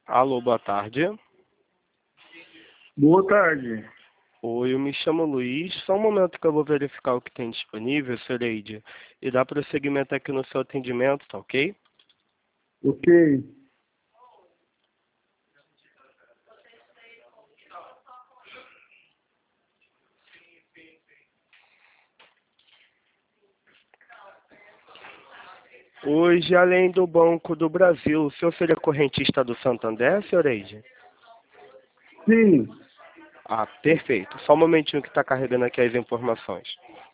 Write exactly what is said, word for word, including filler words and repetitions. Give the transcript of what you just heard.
Alô, boa tarde. Boa tarde. Oi, eu me chamo Luiz. Só um momento que eu vou verificar o que tem disponível, Soreide, e dar prosseguimento aqui no seu atendimento, tá ok? Ok. Hoje, além do Banco do Brasil, o senhor seria correntista do Santander, Soreide? Sim. Ah, perfeito. Só um momentinho que está carregando aqui as informações.